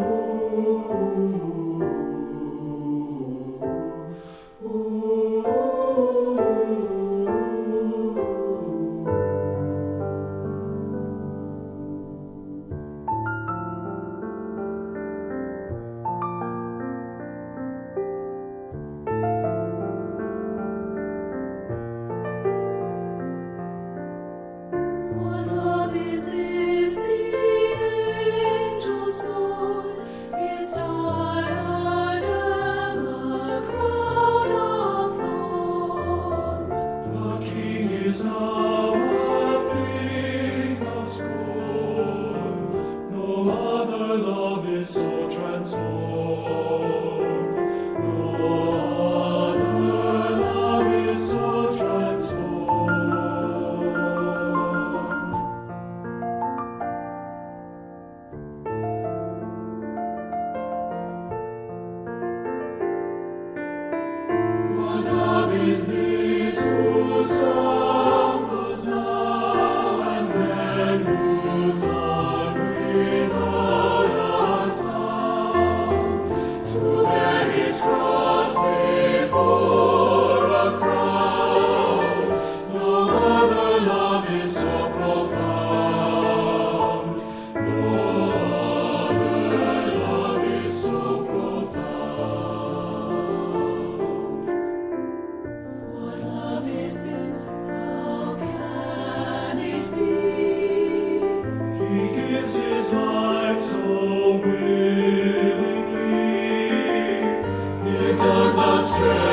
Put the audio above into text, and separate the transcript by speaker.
Speaker 1: Is this who stumbles now and then moves on without a sound to bear his cross before a crowd? No other love is so profound. No other love is so profound. His life so willingly, his arms outstretched.